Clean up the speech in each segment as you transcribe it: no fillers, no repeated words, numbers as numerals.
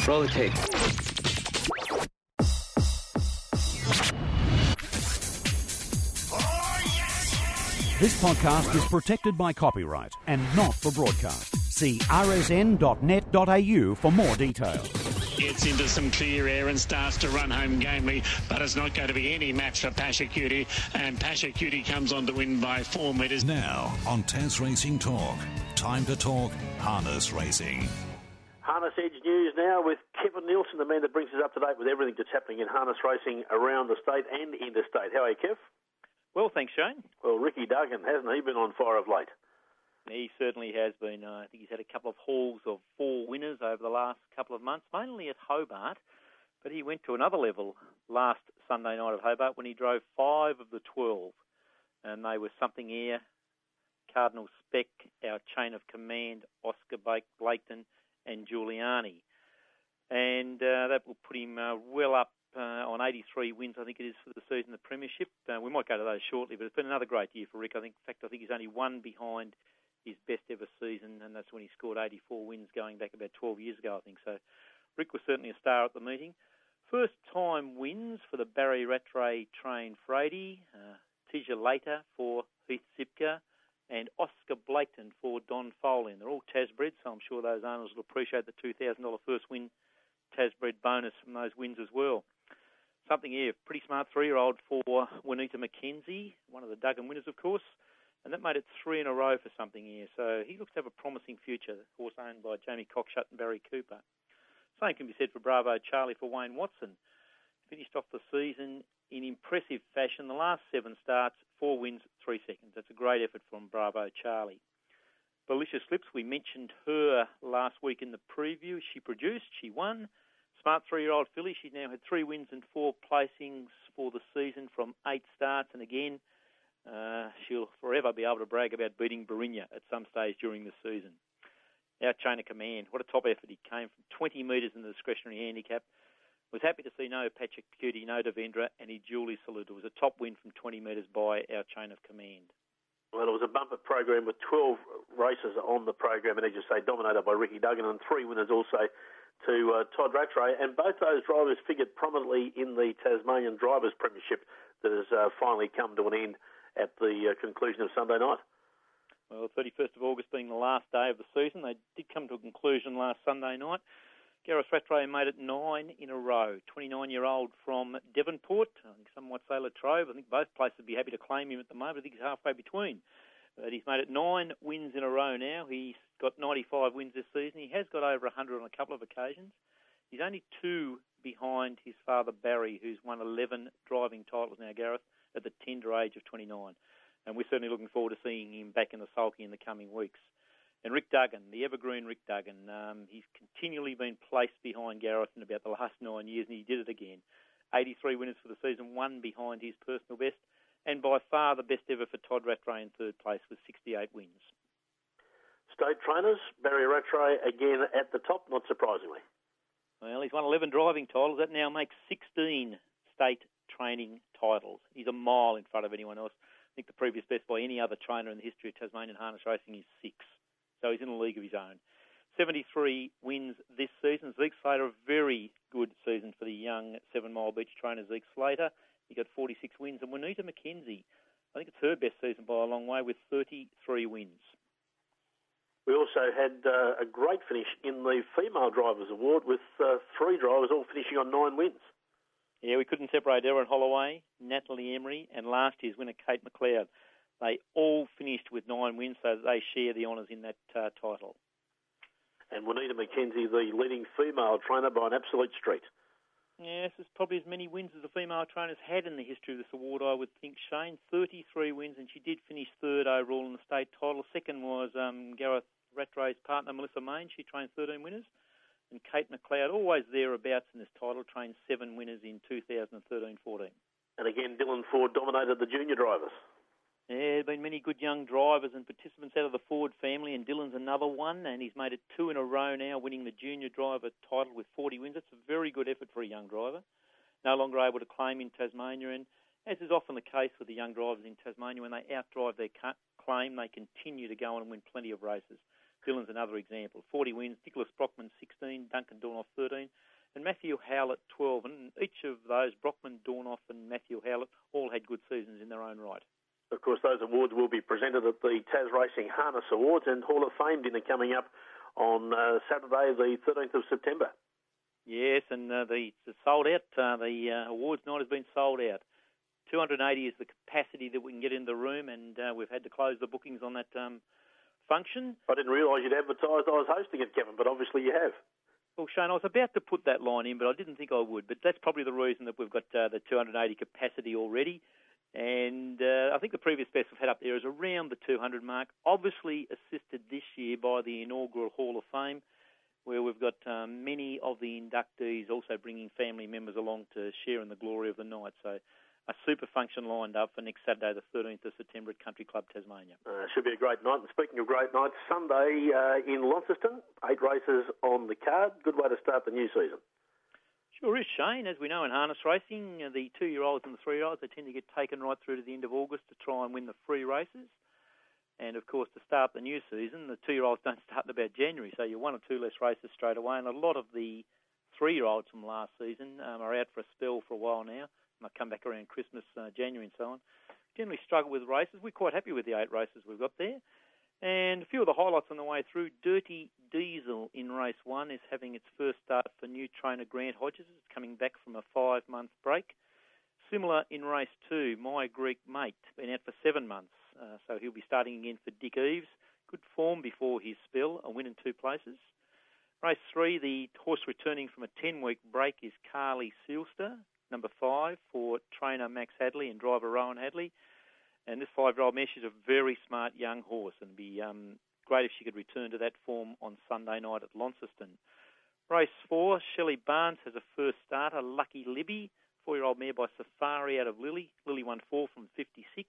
Roll the tape. This podcast is protected by copyright and not for broadcast. See rsn.net.au for more details. Gets into some clear air and starts to run home gamely, but it's not going to be any match for Pasha Cutie, and Pasha Cutie comes on to win by 4 metres. Now on Tas Racing Talk, time to talk harness racing. Harness Edge News now with Kevin Nielsen, the man that brings us up to date with everything that's happening in harness racing around the state and interstate. How are you, Kev? Well, thanks, Shane. Well, Ricky Duggan, hasn't he been on fire of late? He certainly has been. I think he's had a couple of hauls of 4 winners over the last couple of months, mainly at Hobart. But he went to another level last Sunday night at Hobart when he drove 5 of the 12. And they were Something Air, Cardinal Spec, Our Chain of Command, Oscar Blaketon and Giuliani. And that will put him well up on 83 wins, I think it is, for the season, the Premiership. We might go to those shortly, but it's been another great year for Rick. I think he's only one behind his best ever season, and that's when he scored 84 wins going back about 12 years ago, I think. So Rick was certainly a star at the meeting. First time wins for the Barry Rattray trained Frady, Tisha Later for Heath Zipka, and Oscar Blaketon for Don Foley. And they're all Tasbred, so I'm sure those owners will appreciate the $2,000 first win Tasbred bonus from those wins as well. Something here, pretty smart 3-year-old for Juanita McKenzie, one of the Duggan winners, of course, and that made it 3 in a row for Something here. So he looks to have a promising future, the horse owned by Jamie Cockshut and Barry Cooper. Same can be said for Bravo Charlie for Wayne Watson. Finished off the season in impressive fashion. The last 7 starts, 4 wins, 3 seconds. That's a great effort from Bravo Charlie. Belicious Slips, we mentioned her last week in the preview. She produced, she won. Smart 3-year-old filly. She's now had 3 wins and 4 placings for the season from 8 starts. And again, she'll forever be able to brag about beating Barinya at some stage during the season. Our Chain of Command. What a top effort. He came from 20 metres in the discretionary handicap. Was happy to see no Patrick Cutie, no Devendra, and he duly saluted. It was a top win from 20 metres by Our Chain of Command. Well, it was a bumper program with 12 races on the program, and as you say, dominated by Ricky Duggan, and 3 winners also to Todd Rattray. And both those drivers figured prominently in the Tasmanian Drivers' Premiership that has finally come to an end at the conclusion of Sunday night. Well, 31st of August being the last day of the season, they did come to a conclusion last Sunday night. Gareth Rattray made it 9 in a row. 29-year-old from Devonport. I think some might say Latrobe. I think both places would be happy to claim him at the moment. I think he's halfway between. But he's made it 9 wins in a row now. He's got 95 wins this season. He has got over 100 on a couple of occasions. He's only 2 behind his father Barry, who's won 11 driving titles now, Gareth, at the tender age of 29. And we're certainly looking forward to seeing him back in the sulky in the coming weeks. And Rick Duggan, the evergreen Rick Duggan, he's continually been placed behind Gareth in about the last 9 years, and he did it again. 83 winners for the season, 1 behind his personal best, and by far the best ever for Todd Rattray in 3rd place with 68 wins. State trainers, Barry Rattray again at the top, not surprisingly. Well, he's won 11 driving titles. That now makes 16 state training titles. He's a mile in front of anyone else. I think the previous best by any other trainer in the history of Tasmanian harness racing is 6. So he's in a league of his own. 73 wins this season. Zeke Slater, a very good season for the young 7 Mile Beach trainer Zeke Slater. He got 46 wins. And Juanita McKenzie, I think it's her best season by a long way with 33 wins. We also had a great finish in the Female Drivers Award with 3 drivers all finishing on 9 wins. Yeah, we couldn't separate Erin Holloway, Natalie Emery, and last year's winner Kate McLeod. They all finished with 9 wins, so they share the honours in that title. And Juanita McKenzie, the leading female trainer by an absolute street. Yes, it's probably as many wins as the female trainers had in the history of this award, I would think, Shane. 33 wins, and she did finish 3rd overall in the state title. Second was Gareth Rattray's partner, Melissa Main. She trained 13 winners. And Kate McLeod, always thereabouts in this title, trained 7 winners in 2013-14. And again, Dylan Ford dominated the junior drivers. Yeah, there have been many good young drivers and participants out of the Ford family, and Dylan's another one, and he's made it 2 in a row now, winning the junior driver title with 40 wins. That's a very good effort for a young driver. No longer able to claim in Tasmania, and as is often the case with the young drivers in Tasmania, when they outdrive their claim, they continue to go on and win plenty of races. Dillon's another example. 40 wins, Nicholas Brockman 16, Duncan Dornoff 13, and Matthew Howlett 12. And each of those, Brockman, Dornoff and Matthew Howlett, all had good seasons in their own right. Of course, those awards will be presented at the Tas Racing Harness Awards and Hall of Fame dinner coming up on Saturday, the 13th of September. Yes, and it's sold out. The awards night has been sold out. 280 is the capacity that we can get in the room, and we've had to close the bookings on that function. I didn't realise you'd advertised I was hosting it, Kevin, but obviously you have. Well, Shane, I was about to put that line in, but I didn't think I would. But that's probably the reason that we've got the 280 capacity already. And I think the previous best we've had up there is around the 200 mark, obviously assisted this year by the inaugural Hall of Fame, where we've got many of the inductees also bringing family members along to share in the glory of the night. So a super function lined up for next Saturday, the 13th of September at Country Club Tasmania. Should be a great night. And speaking of great nights, Sunday in Launceston, 8 races on the card. Good way to start the new season. Sure is, Shane. As we know in harness racing, the 2-year-olds and the 3-year-olds, they tend to get taken right through to the end of August to try and win the free races. And, of course, to start the new season, the 2-year-olds don't start in about January, so you're 1 or 2 less races straight away. And a lot of the 3-year-olds from last season are out for a spell for a while now. And they'll come back around Christmas, January and so on. Generally struggle with races. We're quite happy with the 8 races we've got there. And a few of the highlights on the way through. Dirty Diesel in race 1 is having its first start for new trainer Grant Hodges. It's coming back from a 5-month break. Similar in race 2, My Greek Mate, been out for 7 months. So he'll be starting again for Dick Eves. Good form before his spell, a win in 2 places. Race 3, the horse returning from a 10-week break is Carly Sealster, number 5 for trainer Max Hadley and driver Rowan Hadley. And this 5-year-old mare, she's a very smart young horse, and it'd be great if she could return to that form on Sunday night at Launceston. Race 4, Shelley Barnes has a first starter, Lucky Libby, 4-year-old mare by Safari out of Lily. Lily won 4 from 56,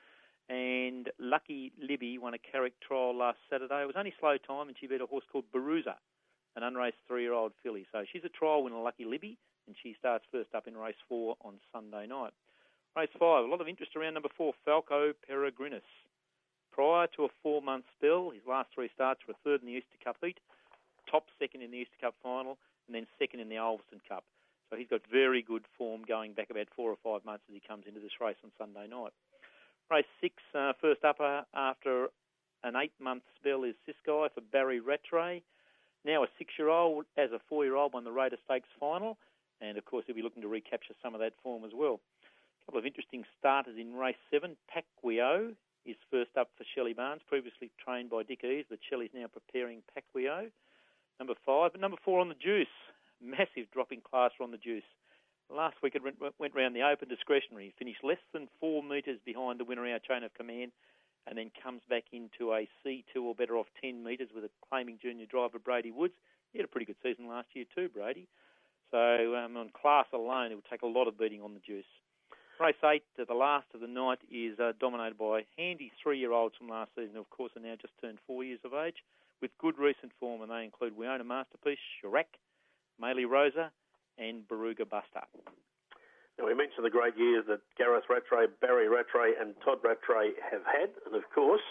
and Lucky Libby won a Carrick trial last Saturday. It was only slow time, and she beat a horse called Baruza, an unraced 3-year-old filly. So she's a trial winner, Lucky Libby, and she starts first up in race 4 on Sunday night. Race 5, a lot of interest around number 4, Falco Peregrinus. Prior to a 4-month spell, his last 3 starts were 3rd in the Easter Cup heat, top 2nd in the Easter Cup final, and then 2nd in the Ulverston Cup. So he's got very good form going back about 4 or 5 months as he comes into this race on Sunday night. Race 6, first upper after an 8-month spell is Siskai for Barry Rattray. Now a 6-year-old, as a 4-year-old, won the Raider Stakes final, and of course he'll be looking to recapture some of that form as well. A couple of interesting starters in race 7. Pacquiao is first up for Shelley Barnes, previously trained by Dick Eves, but Shelley's now preparing Pacquiao. Number 5, but number 4 on the Juice. Massive drop in class on the Juice. Last week it went round the Open Discretionary, finished less than 4 metres behind the winner, Our Chain of Command, and then comes back into a C2 or better off 10 metres with a claiming junior driver, Brady Woods. He had a pretty good season last year too, Brady. So on class alone, it would take a lot of beating on the Juice. Race 8, the last of the night, is dominated by handy 3-year-olds from last season, who of course are now just turned 4 years of age, with good recent form, and they include Wiona Masterpiece, Chirac, Maylee Rosa, and Baruga Buster. Now, we mentioned the great years that Gareth Rattray, Barry Rattray and Todd Rattray have had, and of course,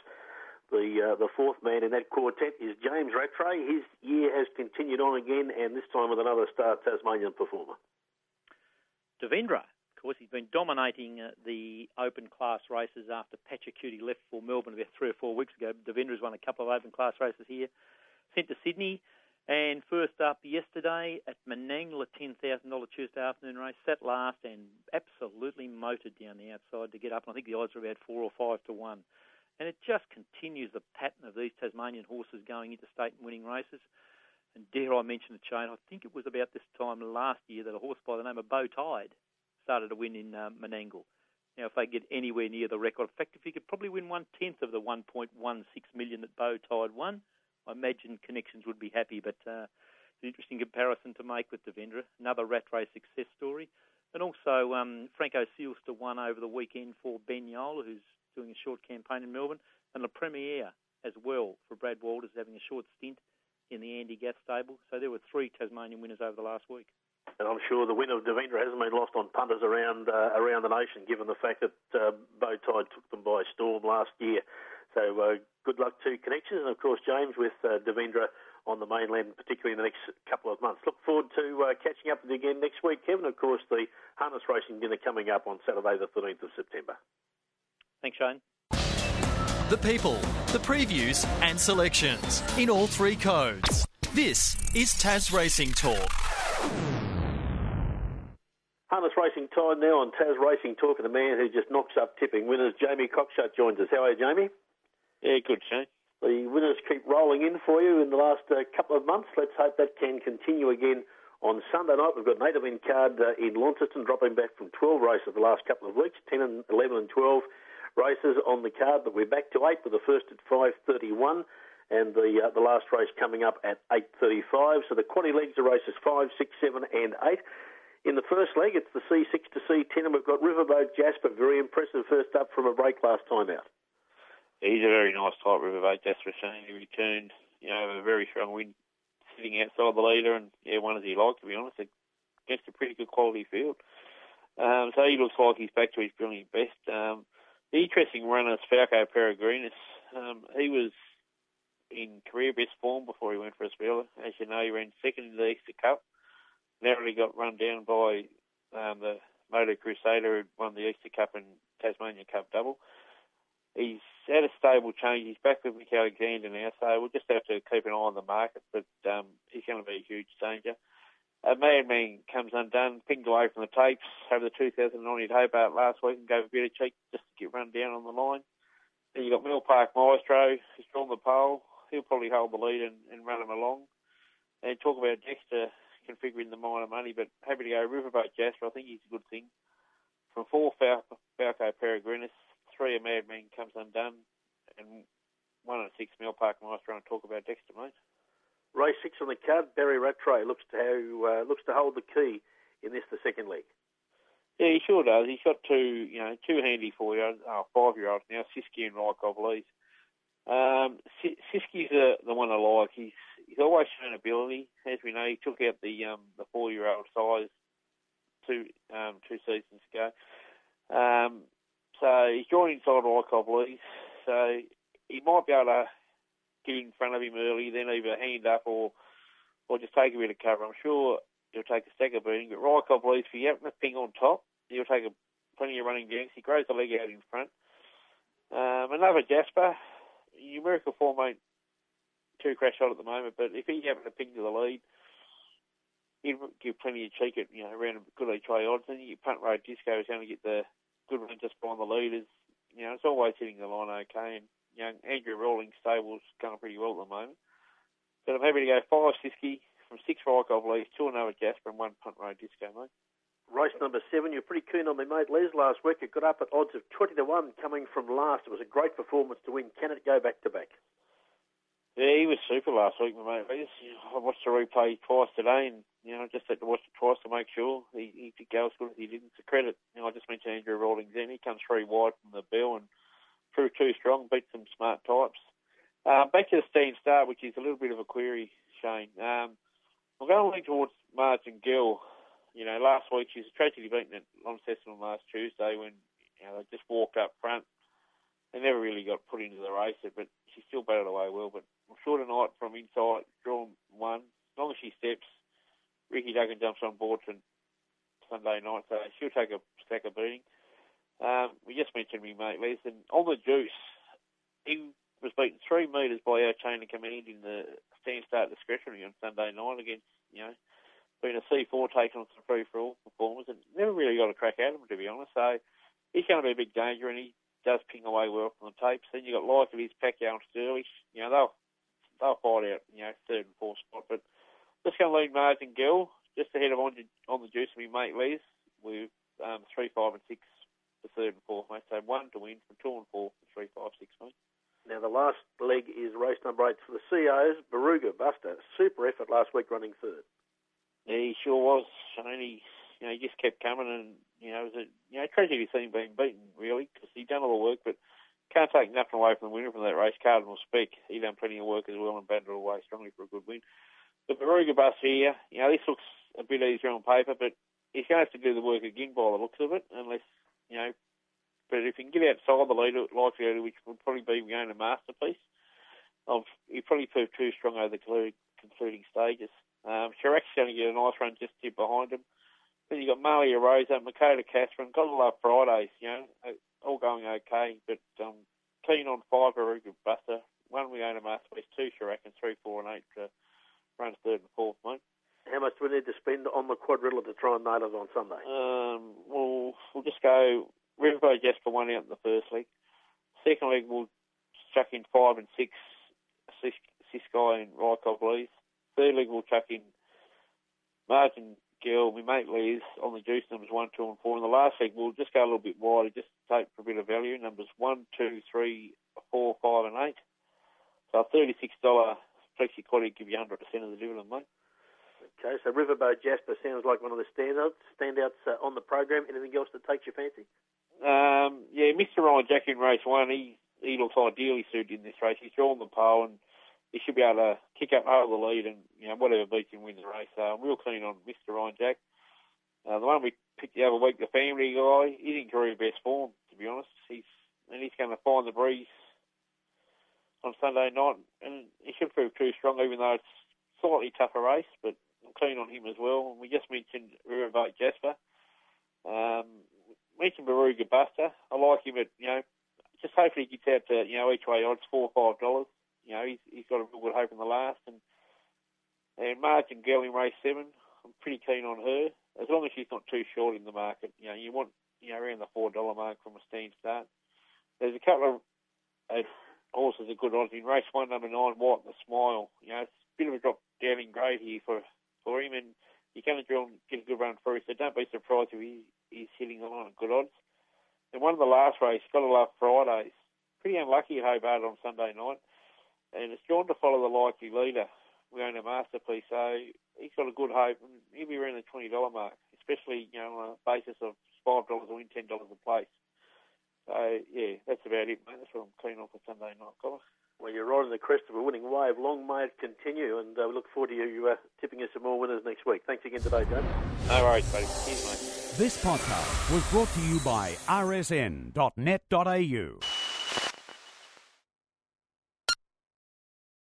the fourth man in that quartet is James Rattray. His year has continued on again, and this time with another star Tasmanian performer. Devendra. Of course, he's been dominating the open class races after Pachacuti left for Melbourne about 3 or 4 weeks ago. Devendra's won a couple of open class races here. Sent to Sydney, and first up yesterday at Menangle, a $10,000 Tuesday afternoon race, sat last and absolutely motored down the outside to get up. And I think the odds are about 4 or 5 to 1. And it just continues the pattern of these Tasmanian horses going into state and winning races. And dare I mention it, Shane, I think it was about this time last year that a horse by the name of Bow Tide started to win in Menangle. Now, if they get anywhere near the record, in fact, if he could probably win 1/10 of the $1.16 million that Bow Tide won, I imagine Connections would be happy. But it's an interesting comparison to make with Devendra. Another Rattray success story. And also Franco Sealster won over the weekend for Ben Yola, who's doing a short campaign in Melbourne, and La Premiere as well for Brad Walters, having a short stint in the Andy Gath stable. So there were 3 Tasmanian winners over the last week. And I'm sure the win of Devendra hasn't been lost on punters around the nation, given the fact that Bow Tide took them by storm last year. So good luck to Connections, and of course James with Devendra on the mainland, particularly in the next couple of months. Look forward to catching up with you again next week, Kevin. Of course, the harness racing dinner coming up on Saturday the 13th of September. Thanks, Shane. The people, the previews and selections in all three codes. This is Tas Racing Talk. Harness racing time now on Tas Racing Talk, and the man who just knocks up tipping winners, Jamie Cockshut, joins us. How are you, Jamie? Yeah, good, Shane. The winners keep rolling in for you in the last couple of months. Let's hope that can continue again on Sunday night. We've got an 8-win card in Launceston, dropping back from 12 races the last couple of weeks, 10 and 11 and 12 races on the card, but we're back to 8 with the first at 5:31 and the last race coming up at 8:35. So the quaddy legs are races 5, 6, 7 and 8. In the first leg, it's the C6 to C10, and we've got Riverboat Jasper, very impressive first up from a break last time out. He's a very nice type, Riverboat Jasper. He returned, a very strong win, sitting outside the leader, and one as he liked, to be honest, against a pretty good quality field. So he looks like he's back to his brilliant best. The interesting runner is Falco Peregrinus. He was in career best form before he went for a spell. As you know, he ran second in the Easter Cup. Narrowly got run down by the Moto Crusader, who won the Easter Cup and Tasmania Cup double. He's had a stable change. He's back with Mick Alexander now, so we'll just have to keep an eye on the market, but he's going to be a huge danger. Madman comes undone, pinged away from the tapes over the 2009 at Hobart last week and gave a bit of cheek just to get run down on the line. Then you've got Mill Park Maestro, who's drawn the pole. He'll probably hold the lead and run him along. And talk about Dexter configuring the minor money, but happy to go Riverboat Jasper. I think he's a good thing. From 4, Falco Peregrinus, 3, a Madman comes undone, and 1 and 6, Mill Park Maestro, and talk about Dexter, mate. Race 6 on the card, Barry Rattray looks to hold the key in this, the second leg. Yeah, he sure does. He's got two handy 5-year-olds now, Siski and Rykov Lees. Siski's the one I like. He's always shown ability. As we know, he took out the 4-year-old size two seasons ago. So he's drawn inside Rykov Lees. So he might be able to get in front of him early, then either hand up or just take a bit of cover. I'm sure he'll take a stack of beating. But Rykov Lees, if you happen to ping on top, he'll take plenty of running gangs. He grows the leg out in front. Another Jasper. Numerical form ain't too crash hot at the moment, but if he happened to ping to the lead, he'd give plenty of cheek at, around a good each way odds. And your Punt Road Disco is going to get the good run just behind the leaders. It's always hitting the line okay. And, Andrew Rawlings stable's going pretty well at the moment. But I'm happy to go 5 Siski, from 6 Rykov Lees, 2 another Jasper, and 1 Punt Road Disco, mate. Race number 7, you're pretty keen on me, mate. Les, last week it got up at odds of 20-1 coming from last. It was a great performance to win. Can it go back-to-back? Yeah, he was super last week, my mate. Les. I watched the replay twice today, and just had to watch it twice to make sure he could go as good as he did. It's a credit. I just mentioned Andrew Rawlings then. He comes 3 wide from the bell and proved too strong, beat some smart types. Back to the stand start, which is a little bit of a query, Shane. I'm going to lean towards Martin Gill. Last week she was tragically beaten at Launceston last Tuesday when they just walked up front. They never really got put into the race, but she still battled away well. But I'm sure tonight from inside, drawn 1. As long as she steps, Ricky Duggan jumps on board for Sunday night, so she'll take a stack of beating. We just mentioned me mate Les, and on the juice, he was beaten 3 metres by our chain of command in the stand start discretionary on Sunday night against, being a C4 taken on some free-for-all performers, and never really got a crack at him, to be honest. So he's going to be a big danger, and he does ping away well from the tapes. Then you've got Lycovitz, Pacquiao and Sturlish. They'll fight out, 3rd and 4th spot. But just going to lead Martin Gill, just ahead of on the juice of me mate Les, with 3, 5 and 6 for 3rd and 4th, mate. So 1 to win from 2 and 4 for 3, 5, 6, mate. Now the last leg is race number 8 for the COs. Baruga Buster, super effort last week running 3rd. Yeah, he sure was. He just kept coming, and it was a tragedy to see him being beaten, really, because he'd done all the work. But can't take nothing away from the winner from that race, Cardinal Speck. He done plenty of work as well and battled away strongly for a good win. The Baruga Bus here, this looks a bit easier on paper, but he's going to have to do the work again by the looks of it, unless But if you can get outside the leader, which would probably be going to Masterpiece, he'd probably prove too strong over the concluding stages. Chirac's going to get a nice run just tip behind him. Then you've got Malia Rosa, Makota Catherine, got to love Fridays, all going okay. But keen on 5, Veruga Buster. 1 we own a Masterpiece, 2 Chirac, and 3, 4 and 8 runs 3rd and 4th, mate. How much do we need to spend on the quadrilla to try and nail it on Sunday? We'll just go Riverboat Jasper 1 out in the first leg. Second leg we'll chuck in 5 and 6, Ciskai and Rykov Lees. Third leg we'll chuck in Martin Gill, my mate Lees, on the juice numbers 1, 2 and 4. In the last leg we'll just go a little bit wider, just to take for a bit of value, numbers 1, 2, 3, 4, 5 and 8. So a $36 flexi quality give you 100% of the dividend, mate. Okay, so Riverboat Jasper sounds like one of the standouts on the program. Anything else that takes your fancy? Mr. Ryan Jack in race 1, he looks ideally suited in this race. He's drawn the pole and he should be able to kick up out of the lead and whatever beats him wins the race. So I'm real keen on Mr. Ryan Jack. The one we picked the other week, the family guy, he's in career best form, to be honest. He's going to find the breeze on Sunday night, and he should prove too strong, even though it's a slightly tougher race, but I'm keen on him as well. We just mentioned Riverboat Jasper. Mentioned Veruga Buster. I like him at, just hopefully he gets out to, each way odds, $4 or $5. He's got a real good hope in the last. And Martin Gill in race 7, I'm pretty keen on her, as long as she's not too short in the market. You want, around the $4 mark from a stand start. There's a couple of horses are good odds in race 1, number 9, White and the Smile. It's a bit of a drop down in grade here for him, and you're going to get a good run through, so don't be surprised if he's hitting a lot of good odds. And one of the last races, got to love Fridays. Pretty unlucky at Hobart on Sunday night, and it's drawn to follow the likely leader. We own a Masterpiece, so he's got a good hope, and he'll be around the $20 mark, especially on a basis of $5 or win $10 a place. So, that's about it, mate. That's what I'm keen on for Sunday night, Colin. Well, you're right on the crest of a winning wave. Long may it continue, and we look forward to you tipping us some more winners next week. Thanks again today, James. No worries, buddy. Cheers, mate. This podcast was brought to you by rsn.net.au.